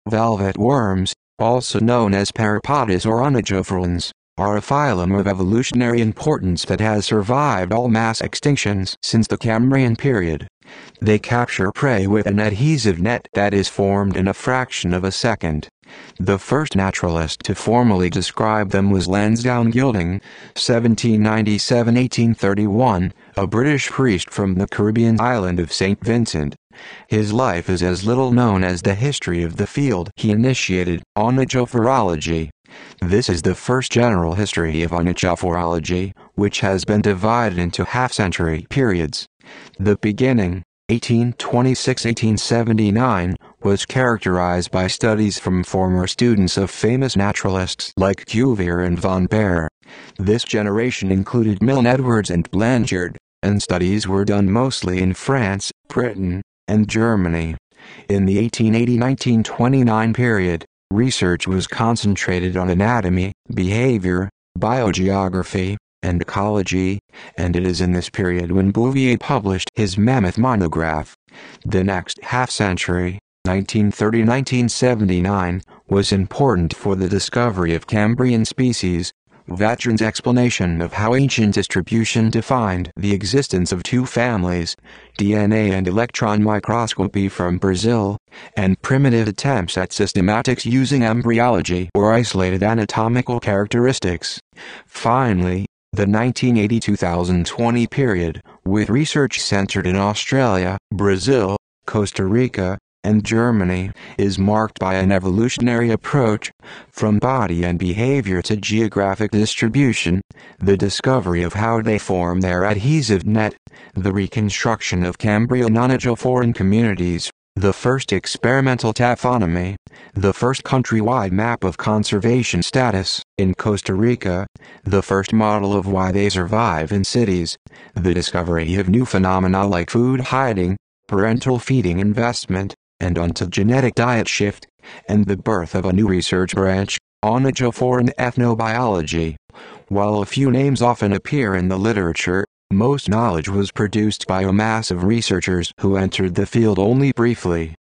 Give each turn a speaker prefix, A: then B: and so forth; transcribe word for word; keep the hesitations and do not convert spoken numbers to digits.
A: Velvet worms, also known as Parapods or onychophorans, are a phylum of evolutionary importance that has survived all mass extinctions since the Cambrian period. They capture prey with an adhesive net that is formed in a fraction of a second. The first naturalist to formally describe them was Lansdowne Gilding, seventeen ninety-seven to eighteen thirty-one, a British priest from the Caribbean island of Saint Vincent. His life is as little known as the history of the field he initiated, onychophorology. This is the first general history of onychophorology, which has been divided into half-century periods. The beginning, eighteen twenty-six to eighteen seventy-nine, was characterized by studies from former students of famous naturalists like Cuvier and von Baer. This generation included Milne Edwards and Blanchard, and studies were done mostly in France, Britain, and Germany. In the eighteen eighty to nineteen twenty-nine period, research was concentrated on anatomy, behavior, biogeography, and ecology, and it is in this period when Bouvier published his mammoth monograph. The next half-century, nineteen thirty to nineteen seventy-nine, was important for the discovery of Cambrian species. Vatron's explanation of how ancient distribution defined the existence of two families, D N A and electron microscopy from Brazil, and primitive attempts at systematics using embryology or isolated anatomical characteristics. Finally, the nineteen eighty to two thousand twenty period, with research centered in Australia, Brazil, Costa Rica, and Germany, is marked by an evolutionary approach, from body and behavior to geographic distribution, the discovery of how they form their adhesive net, the reconstruction of Cambrian onychophoran communities, the first experimental taphonomy, the first countrywide map of conservation status in Costa Rica, the first model of why they survive in cities, the discovery of new phenomena like food hiding, parental feeding investment, and ontogenetic diet shift, and the birth of a new research branch, onychophoran ethnobiology. While a few names often appear in the literature, most knowledge was produced by a mass of researchers who entered the field only briefly.